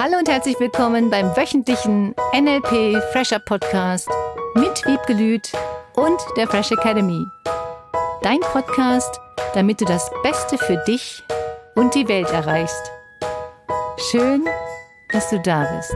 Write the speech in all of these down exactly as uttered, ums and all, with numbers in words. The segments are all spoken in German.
Hallo und herzlich willkommen beim wöchentlichen N L P Fresher Podcast mit Wiebke Lüth und der Fresh Academy. Dein Podcast, damit du das Beste für dich und die Welt erreichst. Schön, dass du da bist.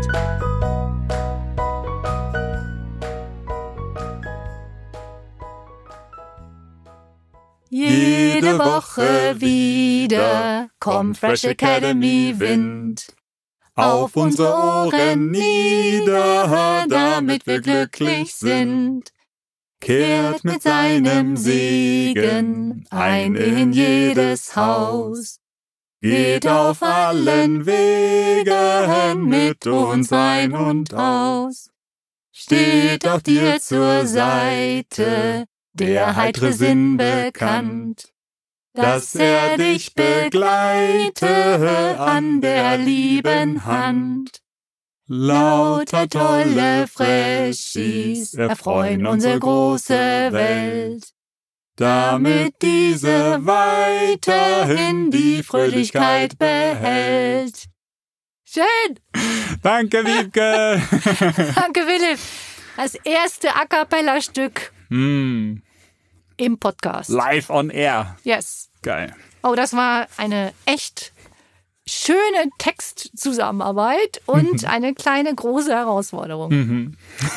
Jede Woche wieder kommt Fresh Academy Wind auf unsere Ohren nieder, damit wir glücklich sind. Kehrt mit seinem Segen ein in jedes Haus. Geht auf allen Wegen mit uns ein und aus. Steht auch dir zur Seite der heitere Sinn bekannt, dass er dich begleite an der lieben Hand. Lauter tolle Freshies erfreuen unsere große Welt, damit diese weiterhin die Fröhlichkeit behält. Schön! Danke, Wiebke! Danke, Philipp! Das erste A Cappella-Stück mm. im Podcast. Live on air. Yes. Geil. Oh, das war eine echt schöne Textzusammenarbeit und eine kleine, große Herausforderung. Mhm.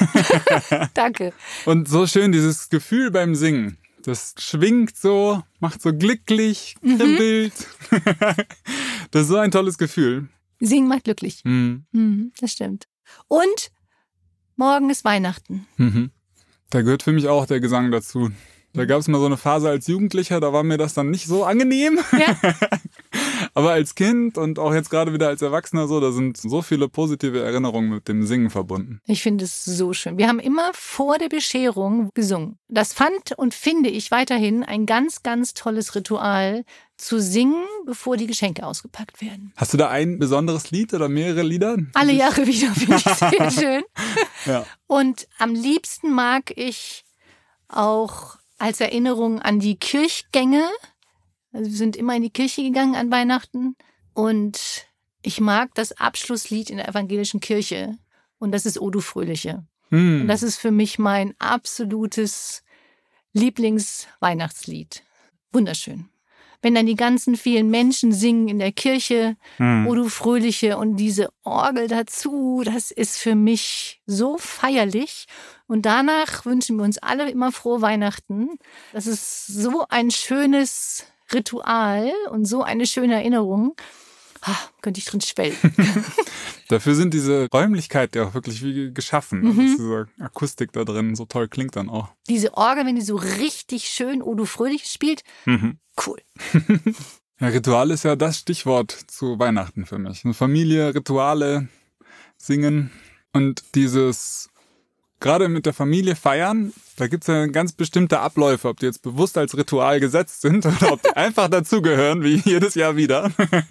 Danke. Und so schön dieses Gefühl beim Singen. Das schwingt so, macht so glücklich, kribbelt. Mhm. Das ist so ein tolles Gefühl. Singen macht glücklich. Mhm. Mhm, das stimmt. Und morgen ist Weihnachten. Mhm. Da gehört für mich auch der Gesang dazu. Da gab es mal so eine Phase als Jugendlicher, da war mir das dann nicht so angenehm. Ja. Aber als Kind und auch jetzt gerade wieder als Erwachsener so, da sind so viele positive Erinnerungen mit dem Singen verbunden. Ich finde es so schön. Wir haben immer vor der Bescherung gesungen. Das fand und finde ich weiterhin ein ganz, ganz tolles Ritual, zu singen, bevor die Geschenke ausgepackt werden. Hast du da ein besonderes Lied oder mehrere Lieder? Alle Jahre wieder, finde ich sehr schön. Ja. Und am liebsten mag ich auch als Erinnerung an die Kirchgänge. Also wir sind immer in die Kirche gegangen an Weihnachten. Und ich mag das Abschlusslied in der evangelischen Kirche. Und das ist O du Fröhliche. Hm. Und das ist für mich mein absolutes Lieblingsweihnachtslied. Wunderschön. Wenn dann die ganzen vielen Menschen singen in der Kirche, hm. O du Fröhliche und diese Orgel dazu, das ist für mich so feierlich. Und danach wünschen wir uns alle immer frohe Weihnachten. Das ist so ein schönes Ritual und so eine schöne Erinnerung. Ah, könnte ich drin schwelgen. Dafür sind diese Räumlichkeiten ja auch wirklich wie geschaffen. Mhm. Dass diese Akustik da drin so toll klingt dann auch. Diese Orgel, wenn die so richtig schön O du Fröhliche spielt, mhm. cool. Ja, Ritual ist ja das Stichwort zu Weihnachten für mich. Eine Familie, Rituale, Singen und dieses, gerade mit der Familie feiern, da gibt es ja ganz bestimmte Abläufe, ob die jetzt bewusst als Ritual gesetzt sind oder ob die einfach dazugehören, wie jedes Jahr wieder.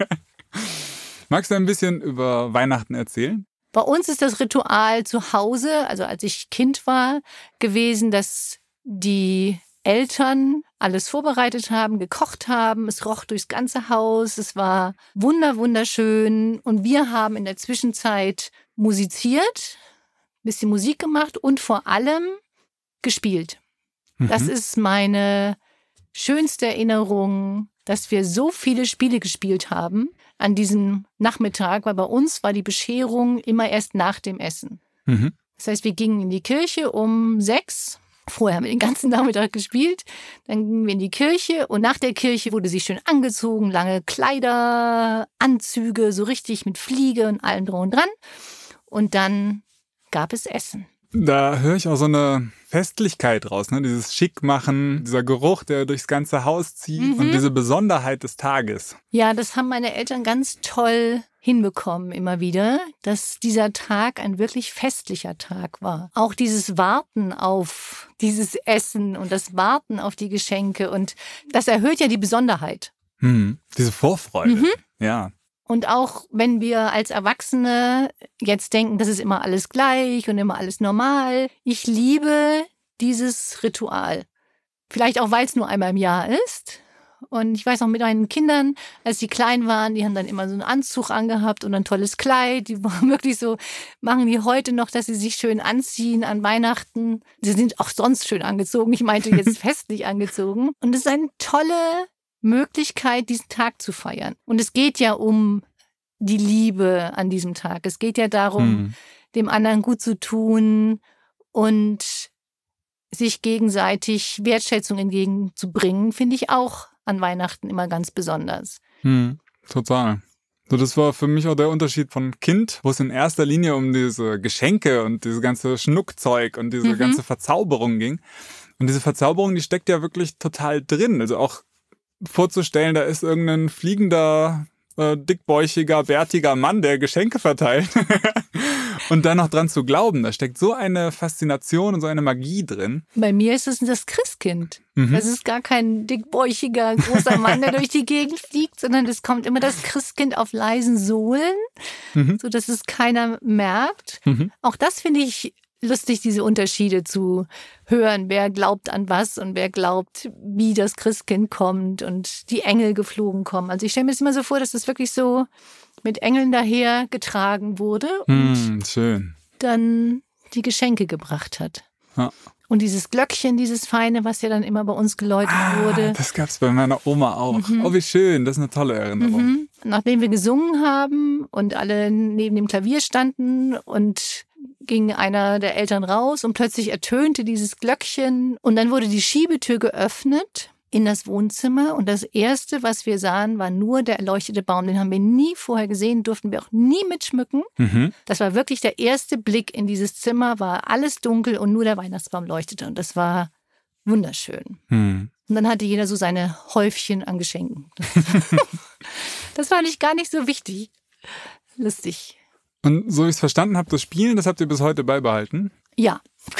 Magst du ein bisschen über Weihnachten erzählen? Bei uns ist das Ritual zu Hause, also als ich Kind war, gewesen, dass die Eltern alles vorbereitet haben, gekocht haben. Es roch durchs ganze Haus. Es war wunder, wunderschön. Und wir haben in der Zwischenzeit musiziert, ein bisschen Musik gemacht und vor allem gespielt. Mhm. Das ist meine schönste Erinnerung, dass wir so viele Spiele gespielt haben an diesem Nachmittag, weil bei uns war die Bescherung immer erst nach dem Essen. Mhm. Das heißt, wir gingen in die Kirche um sechs. Vorher haben wir den ganzen Nachmittag gespielt. Dann gingen wir in die Kirche und nach der Kirche wurde sie schön angezogen, lange Kleider, Anzüge, so richtig mit Fliege und allem drum und dran. Und dann gab es Essen. Da höre ich auch so eine Festlichkeit raus, ne? Dieses Schickmachen, dieser Geruch, der durchs ganze Haus zieht mhm. und diese Besonderheit des Tages. Ja, das haben meine Eltern ganz toll hinbekommen immer wieder, dass dieser Tag ein wirklich festlicher Tag war. Auch dieses Warten auf dieses Essen und das Warten auf die Geschenke und das erhöht ja die Besonderheit. Hm, diese Vorfreude, mhm. ja. Und auch wenn wir als Erwachsene jetzt denken, das ist immer alles gleich und immer alles normal. Ich liebe dieses Ritual. Vielleicht auch, weil es nur einmal im Jahr ist Und ich weiß noch mit meinen Kindern, als die klein waren, die haben dann immer so einen Anzug angehabt und ein tolles Kleid. Die waren wirklich so, machen die heute noch, dass sie sich schön anziehen an Weihnachten. Sie sind auch sonst schön angezogen. Ich meinte jetzt festlich angezogen. Und es ist eine tolle Möglichkeit, diesen Tag zu feiern. Und es geht ja um die Liebe an diesem Tag. Es geht ja darum, hm. dem anderen gut zu tun und sich gegenseitig Wertschätzung entgegenzubringen, finde ich auch an Weihnachten immer ganz besonders. Hm, total. So, das war für mich auch der Unterschied von Kind, wo es in erster Linie um diese Geschenke und diese ganze Schnuckzeug und diese mhm. ganze Verzauberung ging. Und diese Verzauberung, die steckt ja wirklich total drin. Also auch vorzustellen, da ist irgendein fliegender, äh, dickbäuchiger, bärtiger Mann, der Geschenke verteilt. Und dann noch dran zu glauben, da steckt so eine Faszination und so eine Magie drin. Bei mir ist es das Christkind. Mhm. Das ist gar kein dickbäuchiger, großer Mann, der durch die Gegend fliegt, sondern es kommt immer das Christkind auf leisen Sohlen, mhm. sodass es keiner merkt. Mhm. Auch das finde ich lustig, diese Unterschiede zu hören. Wer glaubt an was und wer glaubt, wie das Christkind kommt und die Engel geflogen kommen. Also ich stelle mir das immer so vor, dass das wirklich so mit Engeln daher getragen wurde und hm, schön. dann die Geschenke gebracht hat. Ja. Und dieses Glöckchen, dieses Feine, was ja dann immer bei uns geläutet ah, wurde. Das gab's bei meiner Oma auch. Mhm. Oh, wie schön, das ist eine tolle Erinnerung. Mhm. Nachdem wir gesungen haben und alle neben dem Klavier standen und ging einer der Eltern raus und plötzlich ertönte dieses Glöckchen und dann wurde die Schiebetür geöffnet in das Wohnzimmer und das Erste, was wir sahen, war nur der erleuchtete Baum. Den haben wir nie vorher gesehen, durften wir auch nie mitschmücken. Mhm. Das war wirklich der erste Blick in dieses Zimmer, war alles dunkel und nur der Weihnachtsbaum leuchtete und das war wunderschön. Mhm. Und dann hatte jeder so seine Häufchen an Geschenken. Das fand ich gar nicht so wichtig. Lustig. Und so wie ich es verstanden habe, das Spielen, das habt ihr bis heute beibehalten? Ja.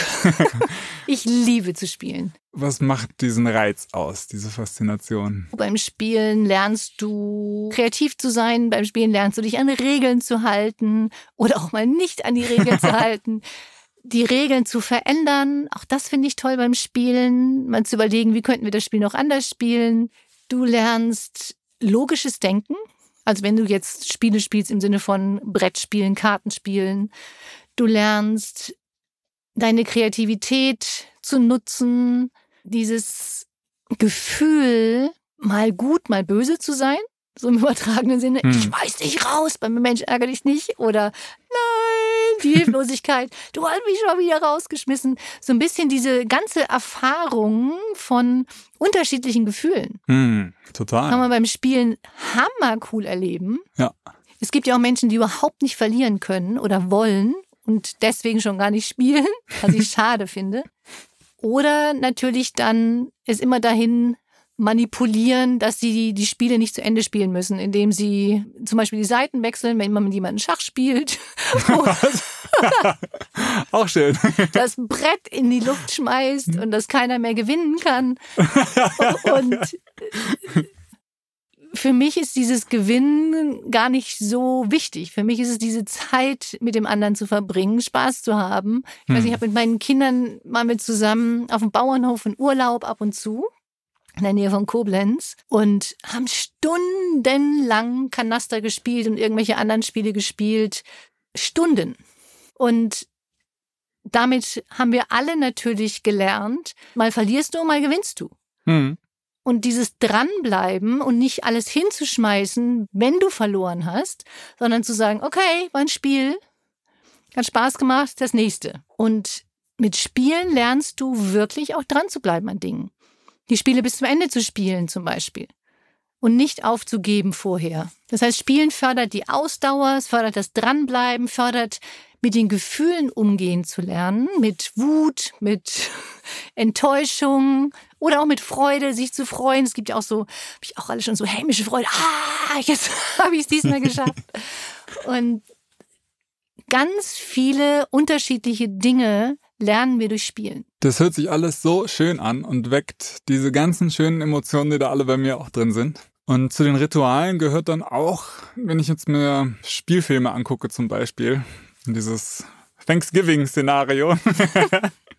Ich liebe zu spielen. Was macht diesen Reiz aus, diese Faszination? Beim Spielen lernst du kreativ zu sein, beim Spielen lernst du dich an Regeln zu halten oder auch mal nicht an die Regeln zu halten. Die Regeln zu verändern, auch das finde ich toll beim Spielen. Mal zu überlegen, wie könnten wir das Spiel noch anders spielen. Du lernst logisches Denken. Also wenn du jetzt Spiele spielst im Sinne von Brettspielen, Kartenspielen. Du lernst deine Kreativität zu nutzen, dieses Gefühl, mal gut, mal böse zu sein, so im übertragenen Sinne, hm. ich schmeiß dich raus, beim Mensch ärgere dich nicht oder nein, die Hilflosigkeit, du hast mich schon wieder rausgeschmissen. So ein bisschen diese ganze Erfahrung von unterschiedlichen Gefühlen. Hm, total. Kann man beim Spielen hammercool erleben. Ja. Es gibt ja auch Menschen, die überhaupt nicht verlieren können oder wollen und deswegen schon gar nicht spielen, was ich schade finde. Oder natürlich dann es immer dahin manipulieren, dass sie die Spiele nicht zu Ende spielen müssen, indem sie zum Beispiel die Seiten wechseln, wenn man mit jemandem Schach spielt. Auch schön. Das Brett in die Luft schmeißt und dass keiner mehr gewinnen kann. Und für mich ist dieses Gewinnen gar nicht so wichtig. Für mich ist es diese Zeit mit dem anderen zu verbringen, Spaß zu haben. Ich weiß, ich habe mit meinen Kindern mal mit zusammen auf dem Bauernhof in Urlaub ab und zu in der Nähe von Koblenz und haben stundenlang Kanaster gespielt und irgendwelche anderen Spiele gespielt. Stunden. Und damit haben wir alle natürlich gelernt, mal verlierst du, mal gewinnst du. Mhm. Und dieses Dranbleiben und nicht alles hinzuschmeißen, wenn du verloren hast, sondern zu sagen, okay, war ein Spiel, hat Spaß gemacht, das nächste. Und mit Spielen lernst du wirklich auch dran zu bleiben an Dingen. Die Spiele bis zum Ende zu spielen zum Beispiel. Und nicht aufzugeben vorher. Das heißt, Spielen fördert die Ausdauer, es fördert das Dranbleiben, fördert mit den Gefühlen umgehen zu lernen, mit Wut, mit Enttäuschung oder auch mit Freude, sich zu freuen. Es gibt ja auch so, habe ich auch alle schon so hämische Freude. Ah, jetzt habe ich es diesmal geschafft. Und ganz viele unterschiedliche Dinge lernen wir durch Spielen. Das hört sich alles so schön an und weckt diese ganzen schönen Emotionen, die da alle bei mir auch drin sind. Und zu den Ritualen gehört dann auch, wenn ich jetzt mir Spielfilme angucke zum Beispiel, dieses Thanksgiving-Szenario,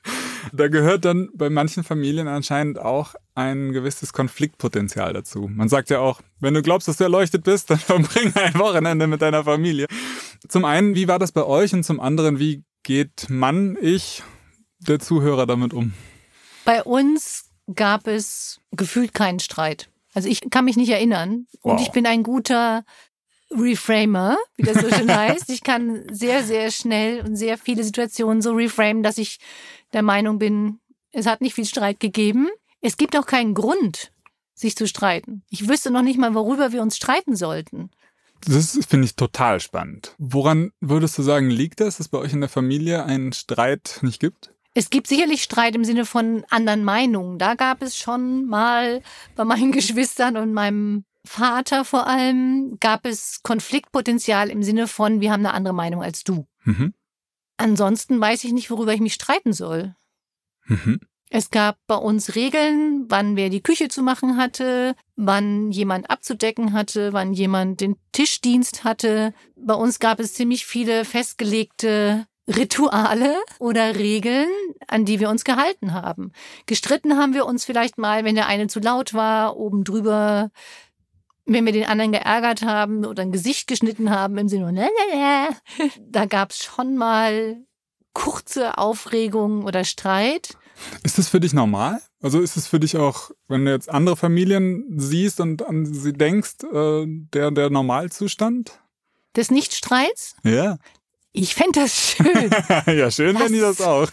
Da gehört dann bei manchen Familien anscheinend auch ein gewisses Konfliktpotenzial dazu. Man sagt ja auch, wenn du glaubst, dass du erleuchtet bist, dann verbring ein Wochenende mit deiner Familie. Zum einen, wie war das bei euch? Und zum anderen, wie geht Mann, ich, der Zuhörer damit um? Bei uns gab es gefühlt keinen Streit. Also ich kann mich nicht erinnern. Und Wow. ich bin ein guter Reframer, wie das so schön heißt. Ich kann sehr, sehr schnell und sehr viele Situationen so reframen, dass ich der Meinung bin, es hat nicht viel Streit gegeben. Es gibt auch keinen Grund, sich zu streiten. Ich wüsste noch nicht mal, worüber wir uns streiten sollten. Das finde ich total spannend. Woran würdest du sagen, liegt das, dass bei euch in der Familie einen Streit nicht gibt? Es gibt sicherlich Streit im Sinne von anderen Meinungen. Da gab es schon mal bei meinen Geschwistern und meinem Vater vor allem, gab es Konfliktpotenzial im Sinne von, wir haben eine andere Meinung als du. Mhm. Ansonsten weiß ich nicht, worüber ich mich streiten soll. Mhm. Es gab bei uns Regeln, wann wer die Küche zu machen hatte, wann jemand abzudecken hatte, wann jemand den Tischdienst hatte. Bei uns gab es ziemlich viele festgelegte Rituale oder Regeln, an die wir uns gehalten haben. Gestritten haben wir uns vielleicht mal, wenn der eine zu laut war, oben drüber, wenn wir den anderen geärgert haben oder ein Gesicht geschnitten haben im Sinne, ne, ne, ne. Da gab es schon mal kurze Aufregung oder Streit. Ist das für dich normal? Also ist es für dich auch, wenn du jetzt andere Familien siehst und an sie denkst, äh, der, der Normalzustand? Des Nichtstreits? Ja. Ich fände das schön. Ja, schön fände ich das auch.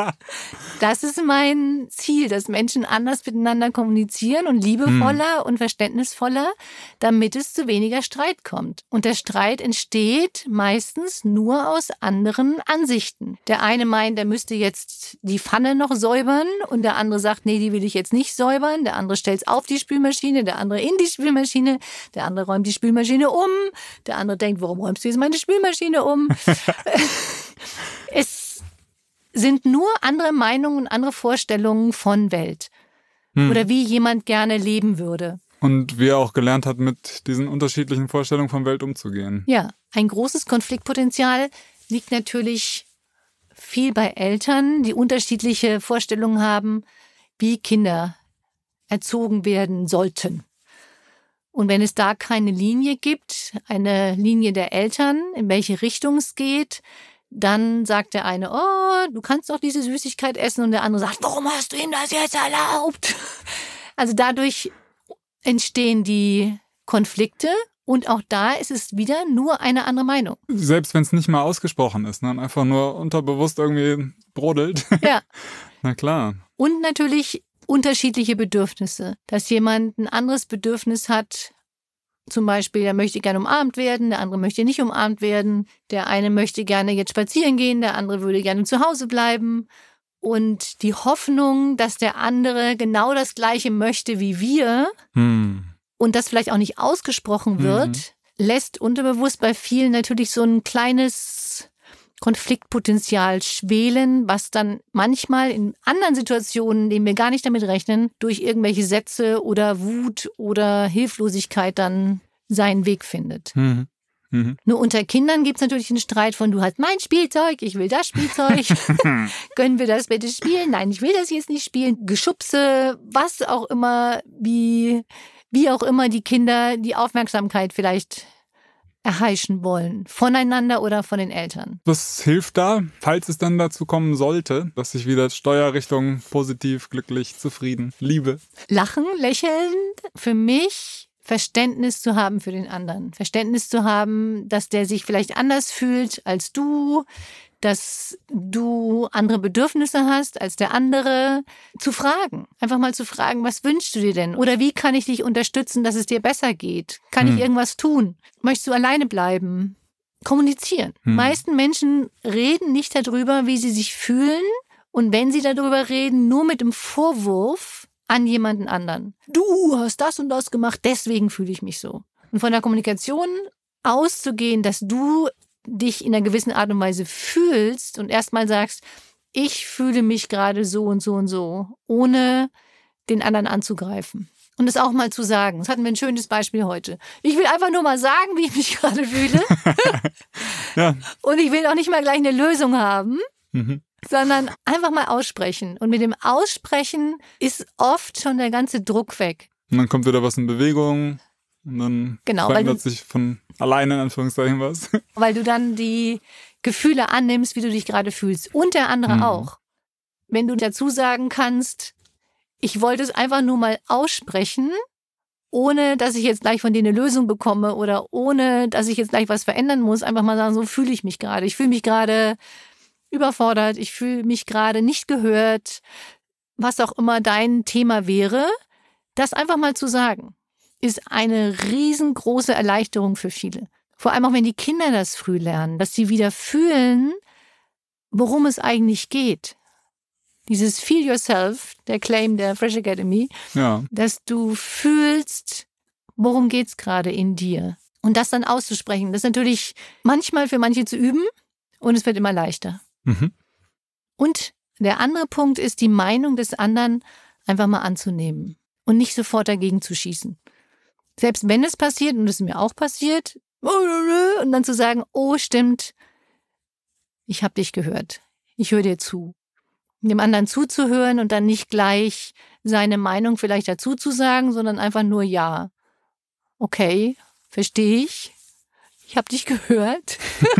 Das ist mein Ziel, dass Menschen anders miteinander kommunizieren und liebevoller hm. und verständnisvoller, damit es zu weniger Streit kommt. Und der Streit entsteht meistens nur aus anderen Ansichten. Der eine meint, er müsste jetzt die Pfanne noch säubern und der andere sagt, nee, die will ich jetzt nicht säubern. Der andere stellt es auf die Spülmaschine, der andere in die Spülmaschine, der andere räumt die Spülmaschine um, der andere denkt, warum räumst du jetzt meine Spülmaschine um? Es sind nur andere Meinungen und andere Vorstellungen von Welt. Hm. Oder wie jemand gerne leben würde. Und wie er auch gelernt hat, mit diesen unterschiedlichen Vorstellungen von Welt umzugehen. Ja, ein großes Konfliktpotenzial liegt natürlich viel bei Eltern, die unterschiedliche Vorstellungen haben, wie Kinder erzogen werden sollten. Und wenn es da keine Linie gibt, eine Linie der Eltern, in welche Richtung es geht, dann sagt der eine, oh, du kannst doch diese Süßigkeit essen. Und der andere sagt, warum hast du ihm das jetzt erlaubt? Also dadurch entstehen die Konflikte und auch da ist es wieder nur eine andere Meinung. Selbst wenn es nicht mal ausgesprochen ist, ne? Einfach nur unterbewusst irgendwie brodelt. Ja. Na klar. Und natürlich unterschiedliche Bedürfnisse. Dass jemand ein anderes Bedürfnis hat, zum Beispiel, der möchte gerne umarmt werden, der andere möchte nicht umarmt werden, der eine möchte gerne jetzt spazieren gehen, der andere würde gerne zu Hause bleiben. Und die Hoffnung, dass der andere genau das Gleiche möchte wie wir hm. und das vielleicht auch nicht ausgesprochen wird, mhm. lässt unterbewusst bei vielen natürlich so ein kleines Konfliktpotenzial schwelen, was dann manchmal in anderen Situationen, in denen wir gar nicht damit rechnen, durch irgendwelche Sätze oder Wut oder Hilflosigkeit dann seinen Weg findet. Mhm. Mhm. Nur unter Kindern gibt es natürlich einen Streit von, du hast mein Spielzeug, ich will das Spielzeug. Können wir das bitte spielen? Nein, ich will das jetzt nicht spielen. Geschubse, was auch immer, wie, wie auch immer die Kinder die Aufmerksamkeit vielleicht erheischen wollen, voneinander oder von den Eltern. Was hilft da, falls es dann dazu kommen sollte, dass sich wieder Steuerrichtung positiv, glücklich, zufrieden, Liebe? Lachen, lächeln, für mich Verständnis zu haben für den anderen. Verständnis zu haben, dass der sich vielleicht anders fühlt als du, dass du andere Bedürfnisse hast als der andere. Zu fragen, einfach mal zu fragen, was wünschst du dir denn? Oder wie kann ich dich unterstützen, dass es dir besser geht? Kann hm. ich irgendwas tun? Möchtest du alleine bleiben? Kommunizieren. Hm. Die meisten Menschen reden nicht darüber, wie sie sich fühlen. Und wenn sie darüber reden, nur mit dem Vorwurf an jemanden anderen. Du hast das und das gemacht, deswegen fühle ich mich so. Und von der Kommunikation auszugehen, dass du dich in einer gewissen Art und Weise fühlst und erstmal sagst, ich fühle mich gerade so und so und so, ohne den anderen anzugreifen. Und es auch mal zu sagen. Das hatten wir ein schönes Beispiel heute. Ich will einfach nur mal sagen, wie ich mich gerade fühle. Ja. Und ich will auch nicht mal gleich eine Lösung haben. Mhm. sondern einfach mal aussprechen. Und mit dem Aussprechen ist oft schon der ganze Druck weg. Und dann kommt wieder was in Bewegung und dann genau, verändert sich von alleine in Anführungszeichen was. Weil du dann die Gefühle annimmst, wie du dich gerade fühlst. Und der andere mhm. auch. Wenn du dazu sagen kannst, ich wollte es einfach nur mal aussprechen, ohne dass ich jetzt gleich von dir eine Lösung bekomme oder ohne dass ich jetzt gleich was verändern muss, einfach mal sagen, so fühle ich mich gerade. Ich fühle mich gerade überfordert, ich fühle mich gerade nicht gehört, was auch immer dein Thema wäre. Das einfach mal zu sagen, ist eine riesengroße Erleichterung für viele. Vor allem auch, wenn die Kinder das früh lernen, dass sie wieder fühlen, worum es eigentlich geht. Dieses Feel Yourself, der Claim der Fresh Academy, ja. dass du fühlst, worum geht's gerade in dir. Und das dann auszusprechen, das ist natürlich manchmal für manche zu üben und es wird immer leichter. Mhm. Und der andere Punkt ist, die Meinung des anderen einfach mal anzunehmen und nicht sofort dagegen zu schießen. Selbst wenn es passiert, und das ist mir auch passiert, und dann zu sagen, oh stimmt, ich habe dich gehört, ich höre dir zu. Dem anderen zuzuhören und dann nicht gleich seine Meinung vielleicht dazu zu sagen, sondern einfach nur ja. Okay, verstehe ich. Ich habe dich gehört.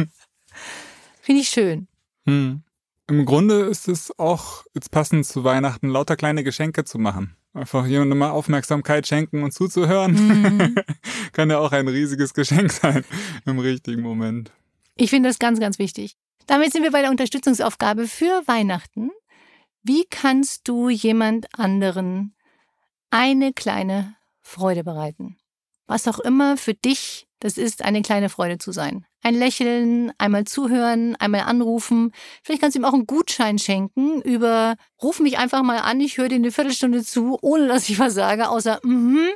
Finde ich schön. Hm. Im Grunde ist es auch jetzt passend zu Weihnachten, lauter kleine Geschenke zu machen. Einfach jemandem mal Aufmerksamkeit schenken und zuzuhören. Mhm. Kann ja auch ein riesiges Geschenk sein im richtigen Moment. Ich finde das ganz, ganz wichtig. Damit sind wir bei der Unterstützungsaufgabe für Weihnachten. Wie kannst du jemand anderen eine kleine Freude bereiten? Was auch immer für dich das ist, eine kleine Freude zu sein. Ein Lächeln, einmal zuhören, einmal anrufen. Vielleicht kannst du ihm auch einen Gutschein schenken über, ruf mich einfach mal an, ich höre dir eine Viertelstunde zu, ohne dass ich was sage, außer mhm.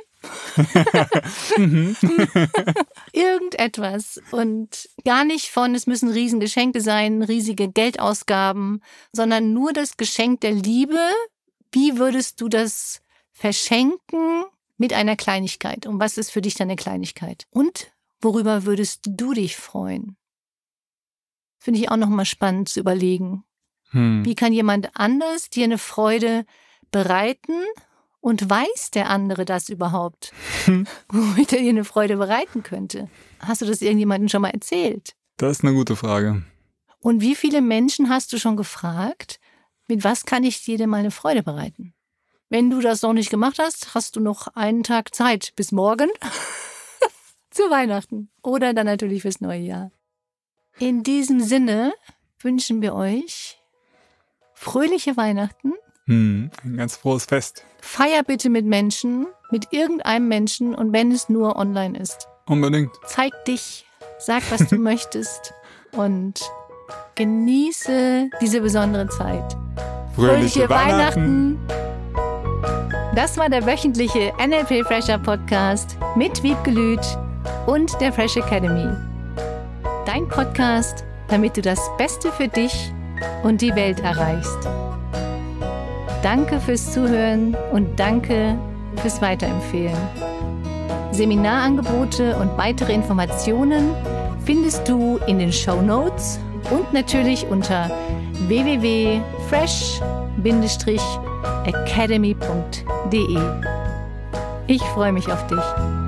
Irgendetwas. Und gar nicht von, es müssen Riesengeschenke sein, riesige Geldausgaben, sondern nur das Geschenk der Liebe. Wie würdest du das verschenken mit einer Kleinigkeit? Und was ist für dich deine Kleinigkeit? Und worüber würdest du dich freuen? Finde ich auch nochmal spannend zu überlegen. Hm. Wie kann jemand anders dir eine Freude bereiten? Und weiß der andere das überhaupt? Hm. Womit er dir eine Freude bereiten könnte? Hast du das irgendjemandem schon mal erzählt? Das ist eine gute Frage. Und wie viele Menschen hast du schon gefragt, mit was kann ich dir denn mal eine Freude bereiten? Wenn du das noch nicht gemacht hast, hast du noch einen Tag Zeit bis morgen zu Weihnachten oder dann natürlich fürs neue Jahr. In diesem Sinne wünschen wir euch fröhliche Weihnachten. Hm, ein ganz frohes Fest. Feier bitte mit Menschen, mit irgendeinem Menschen und wenn es nur online ist. Unbedingt. Zeig dich, sag, was du möchtest und genieße diese besondere Zeit. Fröhliche, Fröhliche Weihnachten. Weihnachten! Das war der wöchentliche N L P Fresher Podcast mit Wiebke Lüth und der Fresh Academy. Dein Podcast, damit du das Beste für dich und die Welt erreichst. Danke fürs Zuhören und danke fürs Weiterempfehlen. Seminarangebote und weitere Informationen findest du in den Shownotes und natürlich unter w w w punkt fresh academy punkt d e. Ich freue mich auf dich.